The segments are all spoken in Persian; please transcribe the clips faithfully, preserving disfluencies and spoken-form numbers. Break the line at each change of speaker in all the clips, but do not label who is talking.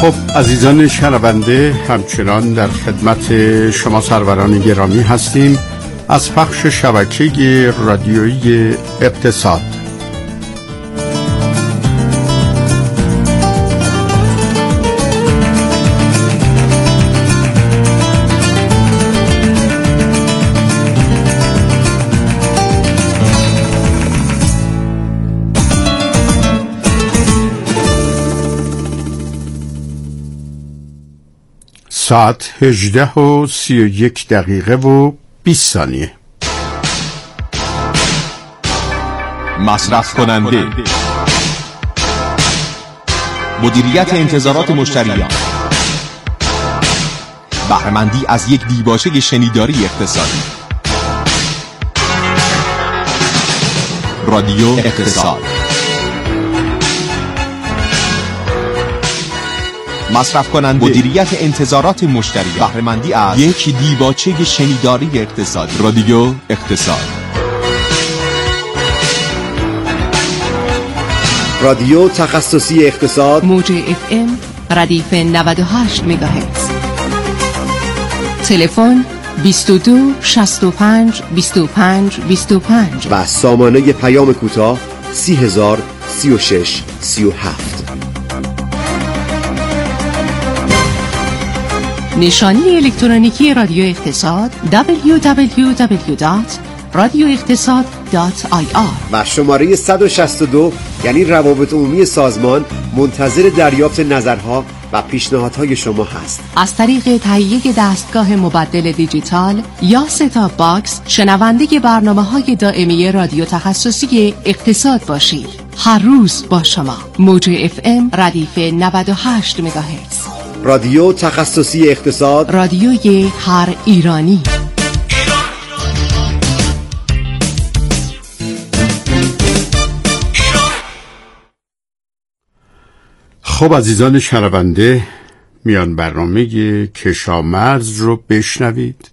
خب عزیزان شنونده، همچنان در خدمت شما سروران گرامی هستیم از پخش شبکه رادیویی اقتصاد. ساعت هجده و سی و یک دقیقه و بیست ثانیه.
مصرف کننده، مدیریت انتظارات مشتریان، بهره‌مندی از یک دیباچه شنیداری اقتصادی. رادیو اقتصاد. مصرف کننده، مدیریت انتظارات مشتریان، بهره‌مندی از یک دیباچه شنیداری اقتصادی. رادیو اقتصاد.
رادیو تخصصی اقتصاد،
موج اف ام ردیف نود و هشت مگاهرتز. تلفن بیست و دو شصت و پنج بیست و پنج بیست و پنج
و سامانه پیام کوتاه سی هزار سی و شش سی و هفت.
نشانی الکترونیکی رادیو اقتصاد دبلیو دبلیو دبلیو دات رادیو اقتصاد دات آی آر
و شماره صد و شصت و دو یعنی روابط عمومی سازمان منتظر دریافت نظرها و پیشنهادهای شما هست.
از طریق تهیه دستگاه مبدل دیجیتال یا ستاپ باکس شنونده برنامه‌های دائمی رادیو تخصصی اقتصاد باشید. هر روز با شما. موج اف ام ردیف نود و هشت مگاهرتز.
رادیو تخصصی اقتصاد،
رادیوی هر ایرانی.
خب عزیزان شنونده، میان برنامه کشامرز رو بشنوید.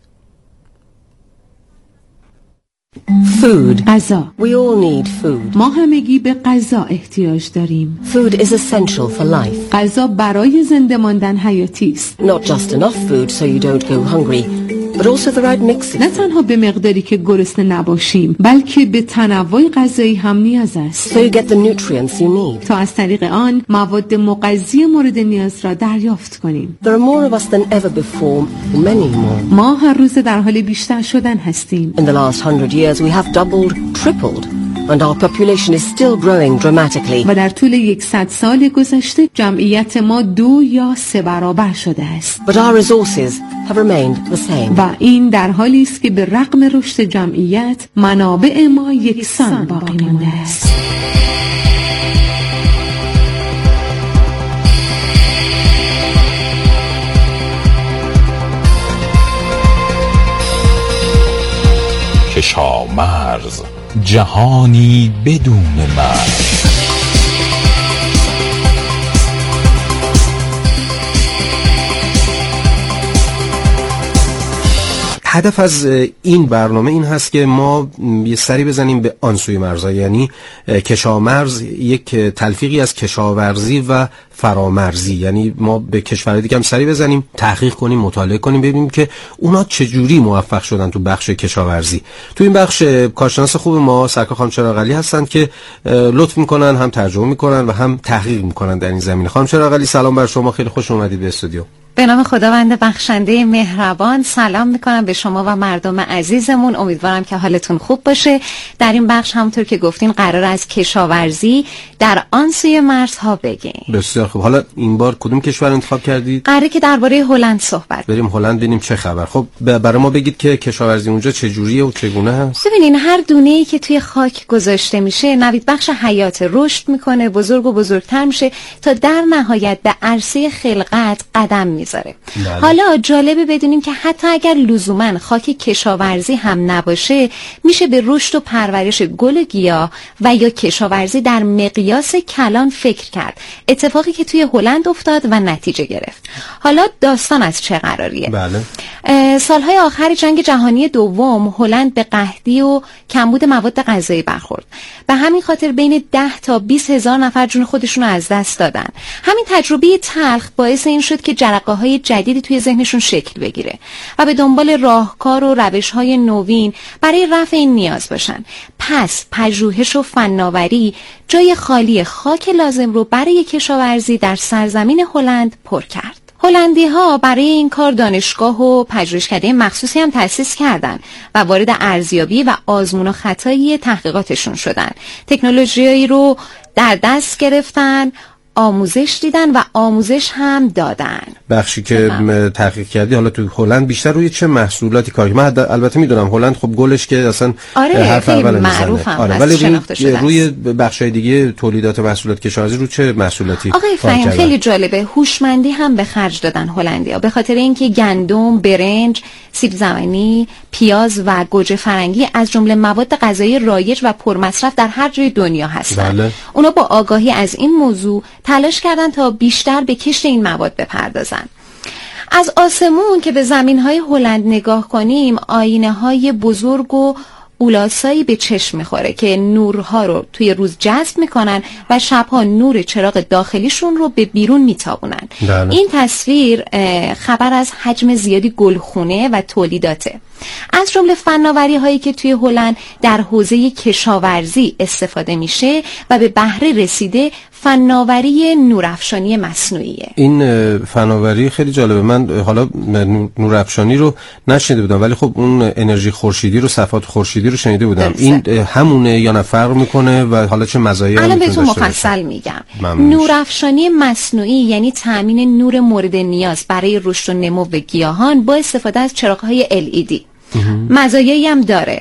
Food.
غذا.
We all need food.
ما همگی به غذا احتیاج داریم.
Food is essential for life.
غذا برای زنده ماندن حیاتی است.
Not just enough food so you don't go hungry, but also the right mix.
نه تنها به مقداری که گرسنه نباشیم، بلکه به تنوع غذایی هم نیاز است.
So you get the nutrients you need.
تا از طریق آن مواد مغذی مورد نیاز را دریافت کنیم.
There are more of us than ever before, many more.
ما هر روز در حال بیشتر شدن هستیم.
In the last hundred years we have doubled, tripled, and our population is still growing dramatically.
و در طول یکصد سال گذشته جمعیت ما دو یا سه برابر شده است.
But our resources have remained the same.
و این در حالی است که به رغم رشد جمعیت منابع ما یکسان باقی مانده است.
کشامرز، جهانی بدون مرز.
هدف از این برنامه این هست که ما یه سری بزنیم به آن سوی مرزها، یعنی کشامرز یک تلفیقی از کشاورزی و فرامرزی، یعنی ما به کشورهای دیگه هم سری بزنیم، تحقیق کنیم، مطالعه کنیم، ببینیم که اونا چجوری موفق شدن تو بخش کشاورزی. تو این بخش کارشناس خوب ما سرکار خانم چراغ علی هستن که لطف میکنن، هم ترجمه میکنن و هم تحقیق میکنن در این زمینه. خانم چراغ علی سلام بر شما، خیلی خوش اومدید به استودیو.
به نام خداوند بخشنده مهربان سلام میکنم به شما و مردم عزیزمون. امیدوارم که حالتون خوب باشه. در این بخش همونطور که گفتین قرار از کشاورزی در آن سوی مرزها بگیم.
بسیار خوب. حالا این بار کدوم کشور انتخاب کردید؟
قراره که درباره هلند صحبت
بریم هلند ببینیم چه خبر. خب برای ما بگید که کشاورزی اونجا چه جوریه و چگونه هست؟
ببینین هر دونه‌ای که توی خاک گذاشته میشه نوید بخش حیات رشد میکنه، بزرگ و بزرگتر میشه تا در نهایت به عرصه خلقت قدم میذاره. حالا جالبه بدونیم که حتی اگر لزوما خاک کشاورزی هم نباشه میشه به رشد و پرورش گل و گیاه و یا کشاورزی در مقیاس کلان فکر کرد. اتفاقی اتفاقی که توی هلند افتاد و نتیجه گرفت. حالا داستان از چه قراریه؟
بله.
سالهای آخر جنگ جهانی دوم هلند به قحطی و کمبود مواد غذایی برخورد. به همین خاطر بین ده تا بیست هزار نفر جون خودشون رو از دست دادن. همین تجربه تلخ باعث این شد که جرقه‌های جدیدی توی ذهنشون شکل بگیره و به دنبال راهکار و روش‌های نوین برای رفع این نیاز باشن. پس پژوهش و فناوری جای خالی خاک لازم رو برای کشاورزی در سرزمین هلند پر کرد. هلندی ها برای این کار دانشگاه و پژوهشکده مخصوصی هم تأسیس کردند و وارد ارزیابی و آزمون و خطایی تحقیقاتشون شدن. تکنولوژیایی رو در دست گرفتن، آموزش دیدن و آموزش هم دادن.
بخشی که تحقیق کردی حالا تو هلند بیشتر روی چه محصولاتی کار کردی؟ من البته میدونم هلند خب گلش که اصلا
آره
حرف اول
معروف هم
آره ولی روی, روی بخشای دیگه تولیدات محصولات کشاورزی رو چه محصولاتی
آقای فهیم خیلی جالبه، هوشمندی هم به خرج دادن هلندیا به خاطر اینکه گندم، برنج، سیب زمینی، پیاز و گوجه فرنگی از جمله مواد غذایی رایج و پرمصرف در هر جای دنیا هستند. بله. اونا با آگاهی از این موضوع تلاش کردن تا بیشتر به کشت این مواد بپردازن. از آسمون که به زمین‌های هلند نگاه کنیم، آینه‌های بزرگ و اولاسایی به چشم میخوره که نورها رو توی روز جذب میکنن و شبها نور چراغ داخلیشون رو به بیرون میتابونن. این تصویر خبر از حجم زیادی گلخونه و تولیداته. از جمله فناوری هایی که توی هلند در حوزه کشاورزی استفاده میشه و به بهره رسیده فناوری نورافشانی مصنوعیه.
این فناوری خیلی جالبه. من حالا نورافشانی رو نشنیده بودم ولی خب اون انرژی خورشیدی رو، صفحات خورشیدی رو شنیده بودم. درسته. این همونه یا نه فرق میکنه و حالا چه مزایایی
الان بهتون مفصل میگم. نورافشانی مصنوعی یعنی تامین نور مورد نیاز برای رشد و نمو گیاهان با استفاده از چراغ‌های ال ای دی. مزایایی هم داره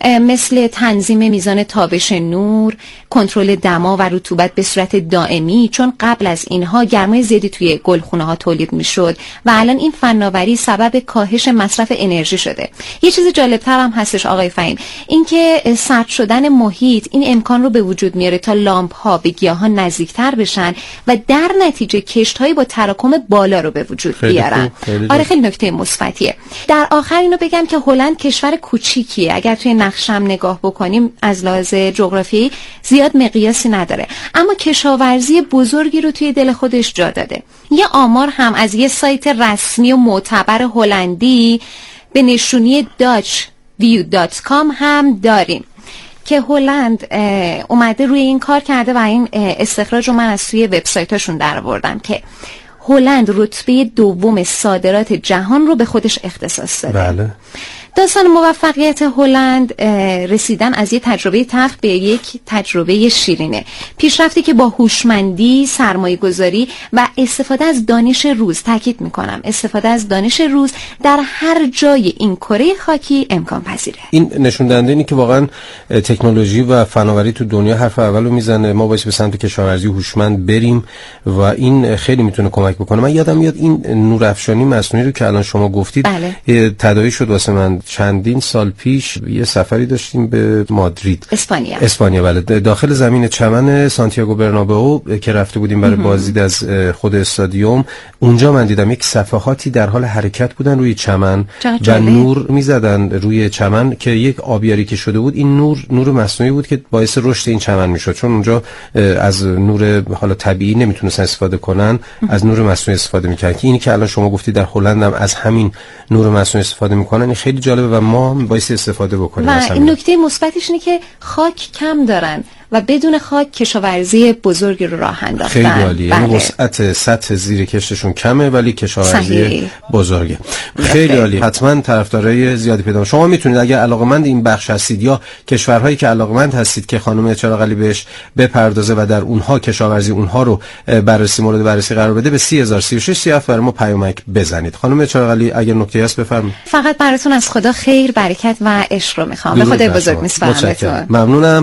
مثل تنظیم میزان تابش نور، کنترل دما و رطوبت به صورت دائمی، چون قبل از اینها گرمای زیادی توی گلخونه ها تولید میشد و الان این فناوری سبب کاهش مصرف انرژی شده. یه چیز جالبتر هم هستش آقای فهیم، اینکه سرد شدن محیط این امکان رو به وجود میاره تا لامپ ها به گیاهان نزدیکتر بشن و در نتیجه کشت هایی با تراکم بالا رو به وجود خیلی بیارن. خیلی آره خیلی نکته مثبتیه. در آخر اینو بگم که هلند کشور کوچیکیه، اگر توی نقشم نگاه بکنیم از لحاظ جغرافیایی زیاد مقیاسی نداره، اما کشاورزی بزرگی رو توی دل خودش جا داده. یه آمار هم از یه سایت رسمی و معتبر هلندی به نشونی داچ ویو دات کام هم داریم که هلند اومده روی این کار کرده و این استخراج رو من از توی وبسایتاشون درآوردم که هلند رتبه دوم صادرات جهان رو به خودش اختصاص داده.
بله.
داستان موفقیت هلند رسیدن از یه تجربه تلخ به یک تجربه شیرینه. پیشرفتی که با هوشمندی، سرمایه‌گذاری و استفاده از دانش روز، تاکید میکنم استفاده از دانش روز در هر جای این کره خاکی امکان پذیره.
این نشون دهنده اینه که واقعا تکنولوژی و فناوری تو دنیا حرف اولو میزنه. ما باید به سمت کشاورزی هوشمند بریم و این خیلی میتونه کمک بکنه. من یادم میاد این نورافشانی مصنوعی رو که الان شما گفتید بله. تداعی شد واسه من. چندین سال پیش یه سفری داشتیم به مادرید،
اسپانیا.
اسپانیا بله. داخل زمین چمن سانتیاگو برنابئو که رفته بودیم برای بازدید از خود استادیوم، اونجا من دیدم یک صفحاتی در حال حرکت بودن روی چمن و نور میزدن روی چمن که یک آبیاری که شده بود. این نور نور مصنوعی بود که باعث رشد این چمن میشد، چون اونجا از نور حالا طبیعی نمیتونستن استفاده کنن، از نور مصنوعی استفاده میکردن. که اینی که الان شما گفتی در هلند هم از همین نور مصنوعی استفاده میکنن، این خیلی جالبه و ما هم باید استفاده بکنیم.
و این نکته مثبتش اینه که خاک کم دارن و بدون خاک کشاورزی بزرگی رو راه انداختن.
خیلی عالیه. یعنی وسعت سطح زیر کشتشون کمه ولی کشاورزی صحیح. بزرگه. خیلی عالی. حتما طرفدارای زیادی پیدا. شما میتونید اگر علاقه‌مند این بخش هستید یا کشورهایی که علاقه‌مند هستید که خانم چراغعلی بهش بپردازه و در اونها کشاورزی اونها رو بررسی مورد بررسی قرار بده، به سی هزار و سی و شش سی و هفت برای ما پیامک بزنید. خانم چراغعلی اگر نکته هست بفرمایید.
فقط براتون از خدا خیر، برکت و عشق رو میخوام. به خدای بزرگ میسپارم.
ممنونم.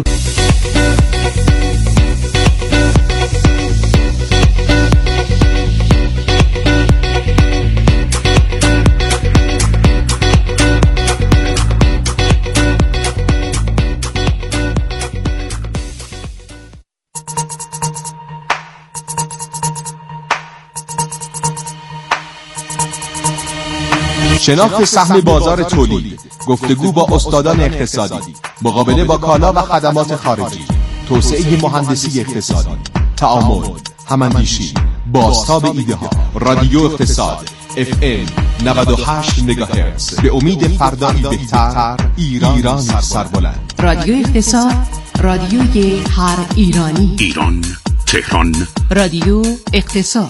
شناخت سهم بازار تولید، گفتگو با استادان اقتصادی، مقابله با کالا و خدمات خارجی، توسعه مهندسی اقتصادی، تعامل، هماندیشی، بازتاب ایده ها. رادیو اقتصاد اف ام نود و هشت مگاهرتز. به امید فردایی بهتر، ایران سربلند.
رادیو اقتصاد، رادیوی هر ایرانی.
ایران، تهران.
رادیو اقتصاد،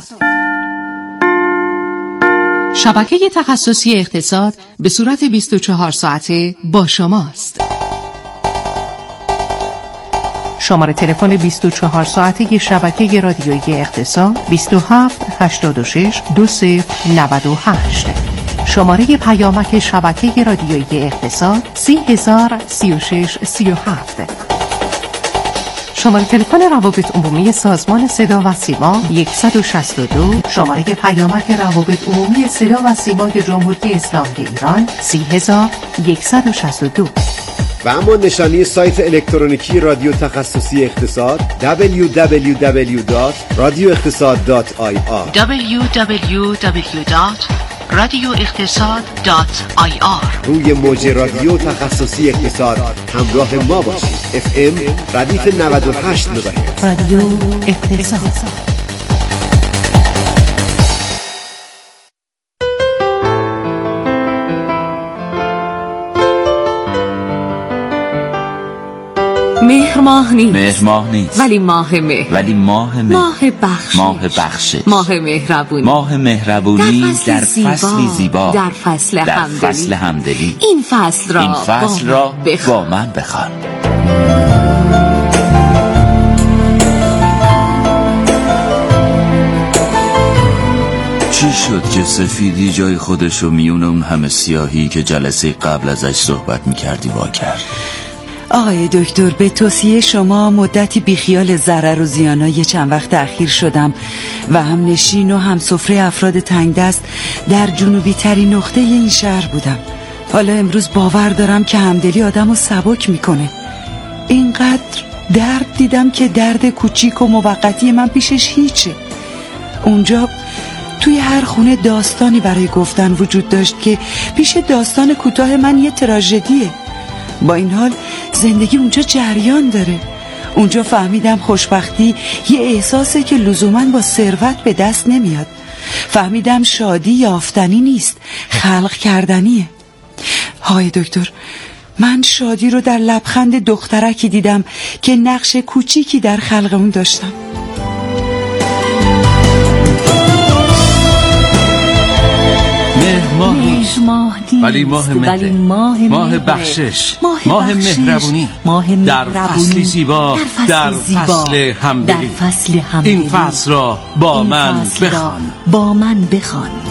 شبکه تخصصی اقتصاد به صورت بیست و چهار ساعته با شماست. شماره تلفن بیست و چهار ساعته شبکه رادیویی اقتصاد بیست و هفت هشتاد و شش دو صفر نود و هشت. شماره پیامک شبکه رادیویی اقتصاد سی هزار سی و شش سی و هفت. شماره تلفن روابط عمومی سازمان صدا و سیما صد و شصت و دو. شماره پیامک روابط عمومی صدا و سیمای جمهوری اسلامی ایران سی هزار صد و شصت و دو.
و اما نشانی سایت الکترونیکی رادیو تخصصی اقتصاد دبلیو دبلیو دبلیو دات رادیو اقتصاد دات آی آر
دبلیو دبلیو دبلیو دات رادیو اقتصاد دات آی آر.
روی موج رادیو تخصصی اقتصاد همراه ما باشید. اف ام ردیف نود و هشت مگاهرتز.
رادیو اقتصاد. مهر ماه نیست،
مهر ماه نیست
ولی ماه مهر،
ولی ماه مهر،
ماه بخشش،
ماه بخشش،
ماه مهربونی،
ماه مهربونی در فصلی زیبا،
در فصل
در
همدلی.
فصل همدلی.
این فصل را
این فصل را با من بخوان. چی شد که سفیدی جای خودشو میون اون همه سیاهی که جلسه قبل ازش صحبت میکردی وا کرد؟
آقای دکتر، به توصیه شما مدتی بیخیال ضرر و زیانای چند وقت اخیر شدم و هم نشین و هم سفره افراد تنگ دست در جنوبی ترین نقطه این شهر بودم. حالا امروز باور دارم که همدلی آدم رو سبک میکنه. اینقدر درد دیدم که درد کوچیک و موقتی من پیشش هیچه. اونجا توی هر خونه داستانی برای گفتن وجود داشت که پیش داستان کوتاه من یه تراژدیه. با این حال زندگی اونجا جریان داره. اونجا فهمیدم خوشبختی یه احساسه که لزوماً با ثروت به دست نمیاد. فهمیدم شادی یافتنی نیست، خلق کردنیه. های دکتر، من شادی رو در لبخند دخترکی دیدم که نقش کوچیکی در خلق اون داشتم.
ماه نیست ولی ماه مهر، ماه بخشش، ماه مهربونی، در فصلی زیبا، در فصل همدلی. این فصل را با من بخوان.
با من بخوان.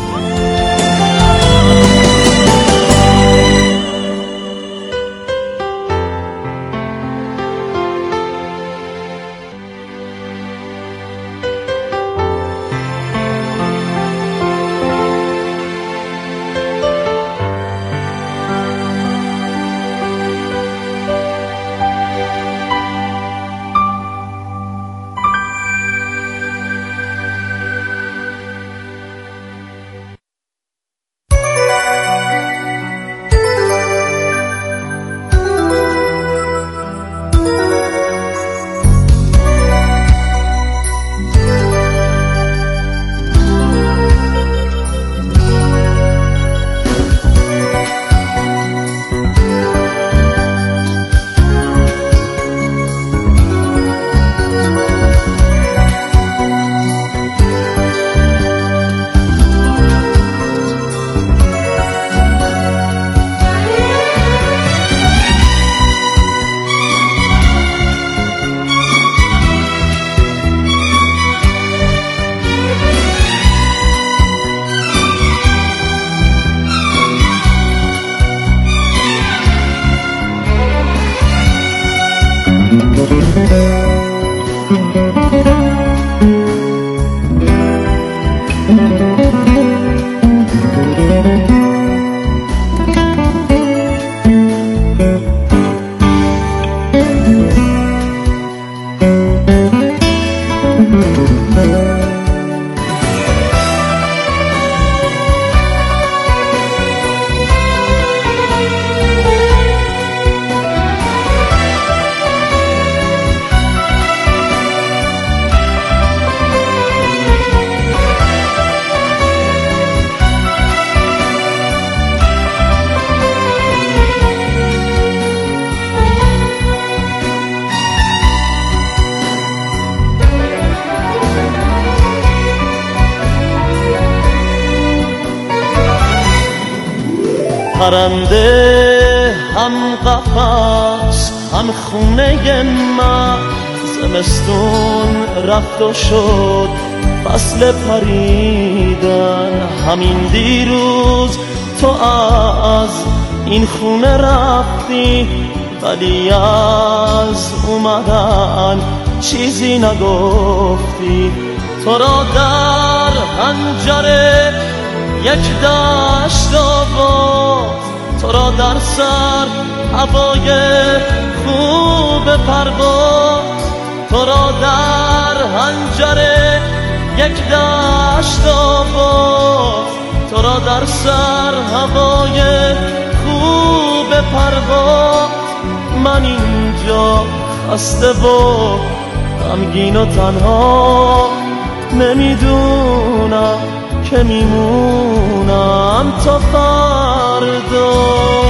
پرنده هم قفس هم خونه من، زمستون رفت و شد فصل پریدن. همین دیروز تو از این خونه رفتی، ولی از اومدن چیزی نگفتی. تو را در حنجره یک دشت آباد، تو را در سر هوای خوب پرواز، تو را در حنجره یک دشت آباد، تو را در سر هوای خوب پرواز. من اینجا خسته و غمگین و تنها، نمیدونم که میمونم تا فردا.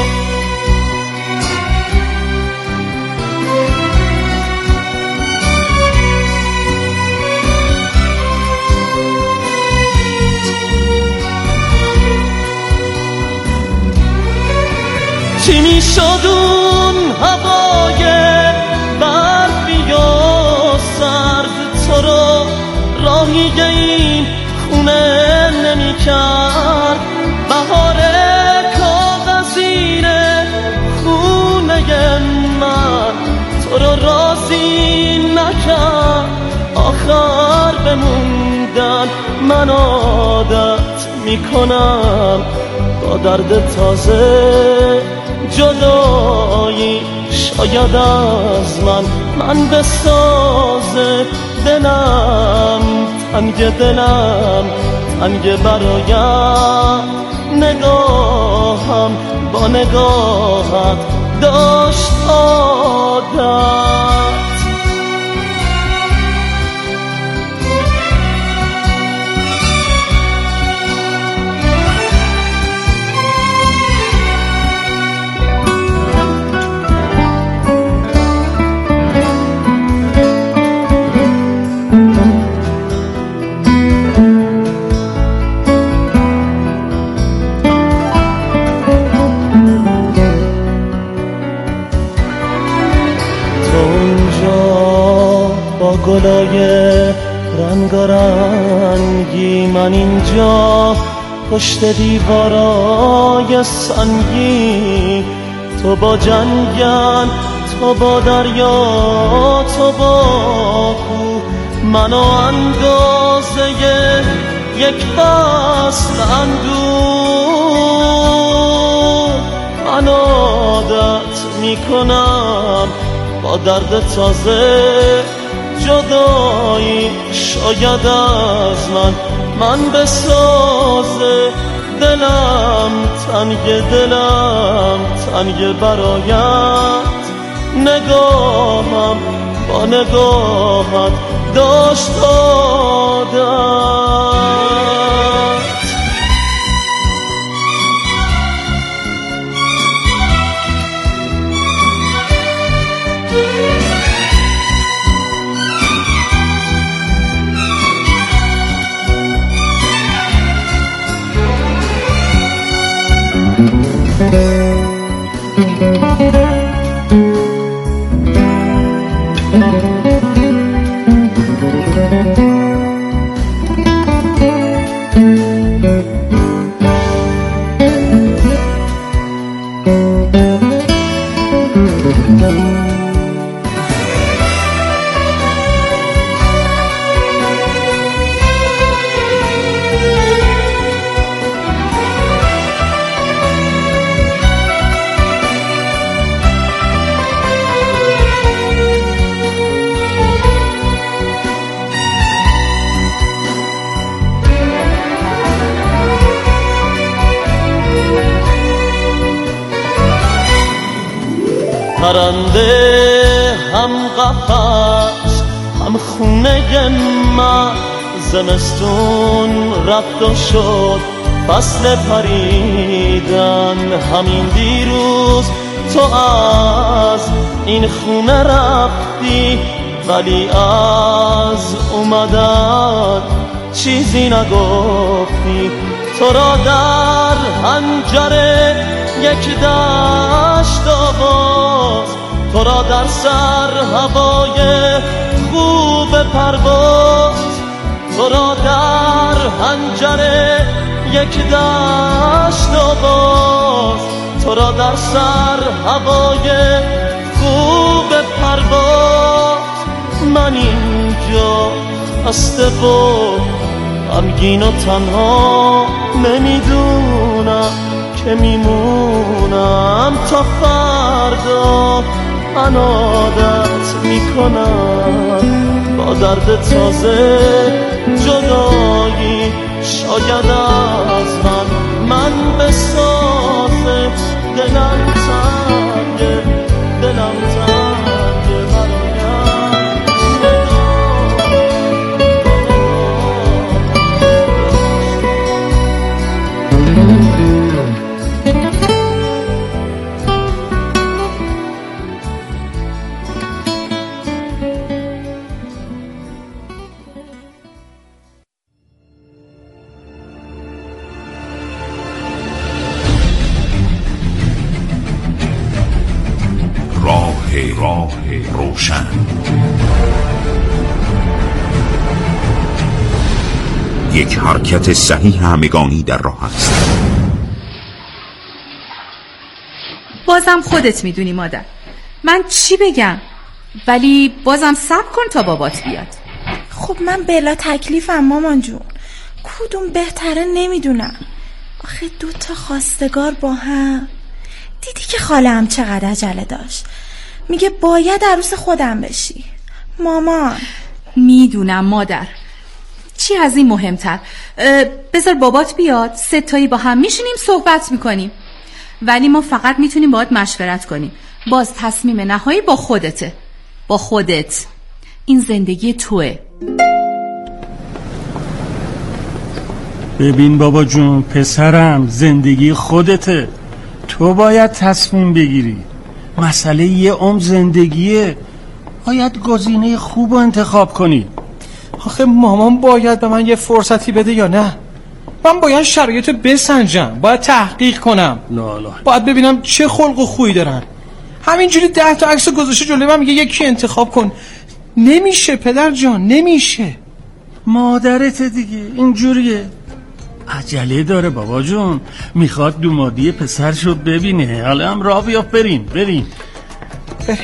چی میشد اون هوای برفی و سرد، تو رو راهی این خونه نمی کرد. بهار کاغذینه خونه من، تو رو راضی نکرد آخر بموندن. من عادت میکنم با درد تازه جدایی، شاید از من من بسازه. دلم تنگ دلم تنگ برایم، نگاهم با نگاهت داشت عادت. گلای رنگارنگی، من اینجا پشت دیوارای سنگی. تو با جنگل، تو با دریا، تو با کوه، منو اندازه یک فصل اندوه. من عادت میکنم با درد تازه جدایی، شاید از من من بسازه. دلم تنگ دلم تنگ برایت، نگاهم با نگاهت داشت عادت. پرنده هم قفس هم خونه من، زمستون رفت و شد فصل پریدن. همین دیروز تو از این خونه رفتی، ولی از اومدن چیزی نگفتی. تو را در حنجره یک دشت آواز، تو را در سر هوای خوب پرواز، تو را در حنجره یک دشت آواز، تو را در سر هوای خوب پرواز. من اینجا خسته و غمگین و تنها نمیدونم که میمونم تا فردا. من عادت میکنم با درد تازه جدایی، شاید از من من بسازه. دلم تنگه دلم تنگه برایم
راه روشن. یک حرکت صحیح همگانی در راه است.
بازم خودت میدونی مادر، من چی بگم؟ ولی بازم صبر کن تا بابات بیاد.
خب من بلا تکلیفم مامان جون، کدوم بهتره نمیدونم. آخه دو تا خواستگار با هم. دیدی که خاله هم چقدر عجله داشت، میگه باید عروس خودم بشی. مامان
میدونم مادر، چی از این مهمتر؟ بذار بابات بیاد، سه تایی با هم میشینیم صحبت میکنیم. ولی ما فقط میتونیم باهات مشورت کنیم. باز تصمیم نهایی با خودته، با خودت. این زندگی توه.
ببین بابا جون، پسرم، زندگی خودته، تو باید تصمیم بگیری. مسئله یه عمر زندگیه، باید گزینه خوب رو انتخاب کنی.
آخه مامان باید به من یه فرصتی بده یا نه؟ من باید شرایطو بسنجم، باید تحقیق کنم.
لالا.
باید ببینم چه خلق و خویی دارن. همینجوری ده تا عکس گذاشته جلوی من میگه یکی انتخاب کن. نمیشه پدر جان، نمیشه.
مادرت دیگه اینجوریه، عجله داره بابا جون، میخواد دومادی پسرشو ببینه. حالا هم راه بیافت، بریم بریم
بریم.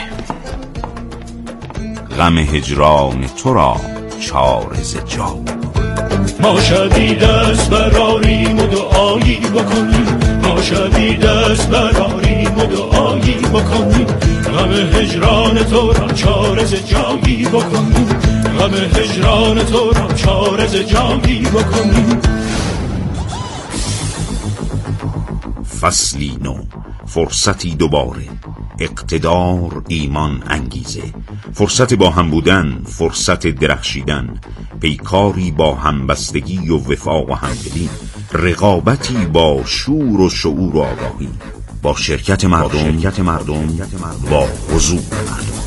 غم هجران تو را چارز جا،
ما شبی دست براریم و دعایی بکنیم، ما شبی دست براریم و دعایی بکنیم. غم هجران تو را چارز جایی بکنیم، غم هجران تو را چارز جایی بکنیم.
فصلی نو، فرصتی دوباره، اقتدار، ایمان، انگیزه، فرصت با هم بودن، فرصت درخشیدن، پیکاری با همبستگی و وفا و همدلی، رقابتی با شور و شعور و آگاهی، با شرکت مردم، با, شرکت مردم، با حضور مردم.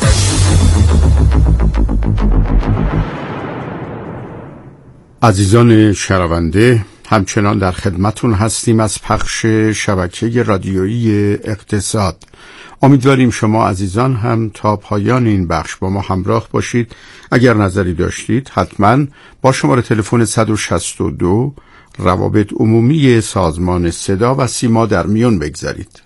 عزیزان شنونده، همچنان در خدمتون هستیم از پخش شبکه رادیویی اقتصاد. امیدواریم شما عزیزان هم تا پایان این بخش با ما همراه باشید. اگر نظری داشتید حتما با شماره تلفن صد و شصت و دو روابط عمومی سازمان صدا و سیما در میون بگذارید.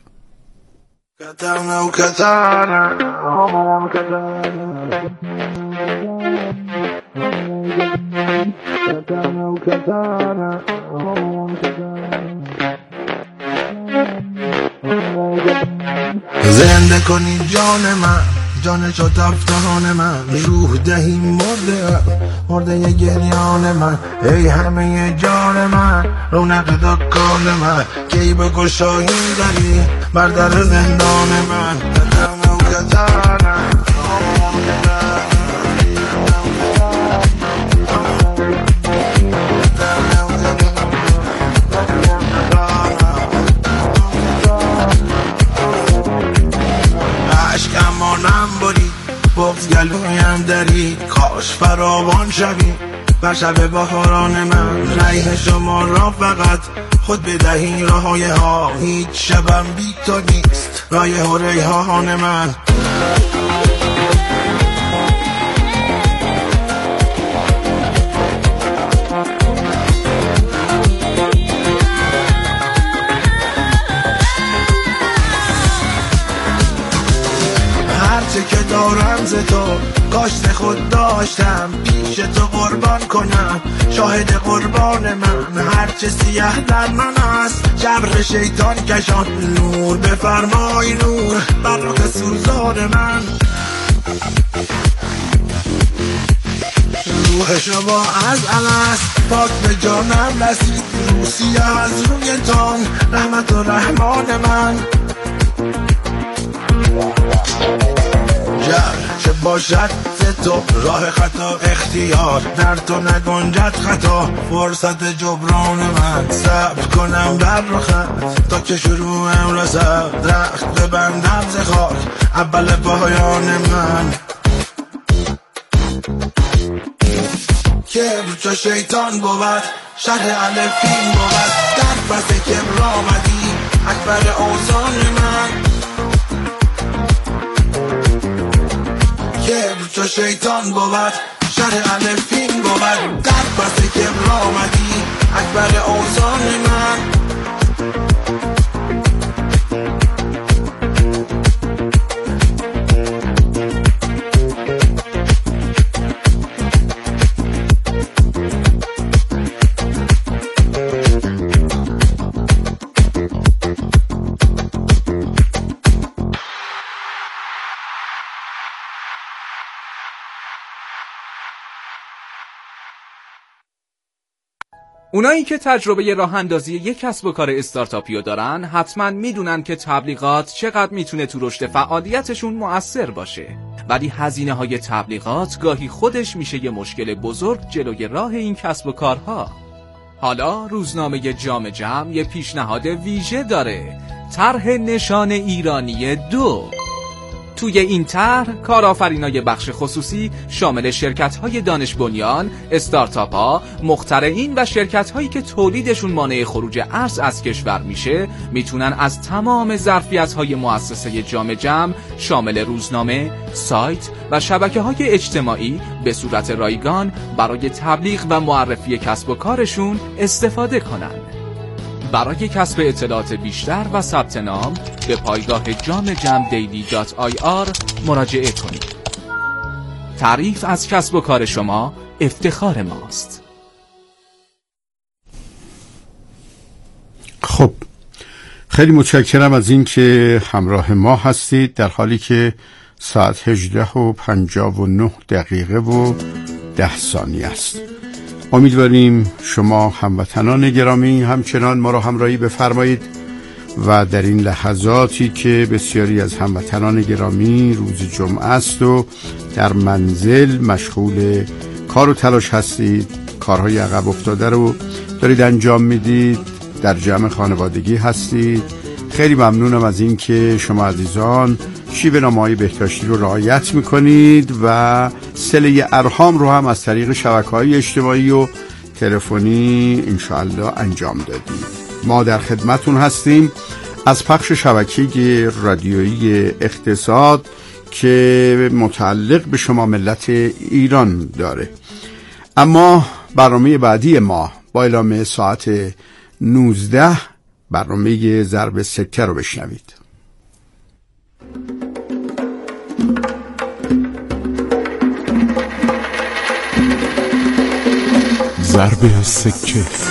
زنده کنی جان من، جان شد افتان من، روح دهی مرده مرده گریان من. ای همه جان من، رونق دکان من، کی بگو شاهین داری بر در زندان من. قدم و قدرم بغز گلویم داری، کاش فراوان شوی بر شب بهاران من. ریح شما را فقط خود بدهی راهای ها، هیچ شبم بی تو نیست رایه و ریحان من. هرچه که دارم ز تو کاشت خود داشتم، پیش تو قربان کنم شاهد قربان من. هرچه سیاه در من است جبر شیطان کشان، نور بفرمای نور بر رخ سوزان من. روح شما از الست پاک به جانم رسید، روسیه از روی تان رحمت و رحمان من. چه باشد ز تو راه خطا اختیار، در تو نگنجد خطا فرصت جبران من. صبر کنم بر رخت تا که شروعم رسد، درخت ببندم ز خاک اول پایان من. کبر چو شیطان بود شرح الفین بود، در پس کبر آمدی اکبر اوزان من. کبر چو شیطان بود شرح الفین بود، در پس کبر آمدی اکبر اوزان من.
اونایی که تجربه راه اندازی یک کسب و کار استارتاپیو دارن حتما میدونن که تبلیغات چقدر میتونه تو رشد فعالیتشون مؤثر باشه، ولی هزینه های تبلیغات گاهی خودش میشه یه مشکل بزرگ جلوی راه این کسب و کارها. حالا روزنامه جام جم یه پیشنهاد ویژه داره، طرح نشان ایرانی دو. توی این طرح کارآفرینای بخش خصوصی شامل شرکت‌های دانش بنیان، استارتاپ‌ها، مخترعین و شرکت‌هایی که تولیدشون مانع خروج ارز از کشور میشه میتونن از تمام ظرفیت‌های مؤسسه جام جم شامل روزنامه، سایت و شبکه‌های اجتماعی به صورت رایگان برای تبلیغ و معرفی کسب و کارشون استفاده کنن. برای کسب اطلاعات بیشتر و ثبت نام به پایگاه جام جم دیلی دات آی آر مراجعه کنید. تعریف از کسب و کار شما افتخار ماست.
خب خیلی متشکرم از این که همراه ما هستید، در حالی که ساعت هجده و پنجاه و نه دقیقه و ده ثانیه است. امیدواریم شما هموطنان گرامی همچنان ما را همراهی بفرمایید و در این لحظاتی که بسیاری از هموطنان گرامی روز جمعه است و در منزل مشغول کار و تلاش هستید، کارهای عقب افتاده رو دارید انجام میدید، در جمع خانوادگی هستید، خیلی ممنونم از این که شما عزیزان شیوه نامه‌های بهداشتی رو رعایت میکنید و صله ارحام رو هم از طریق شبکه‌های اجتماعی و تلفنی انشاءالله انجام دادید. ما در خدمتون هستیم از پخش شبکه رادیویی اقتصاد که متعلق به شما ملت ایران داره. اما برنامه بعدی ما با اعلام ساعت نوزده برنامه ضرب سکه رو بشنوید.
ضرب سکه.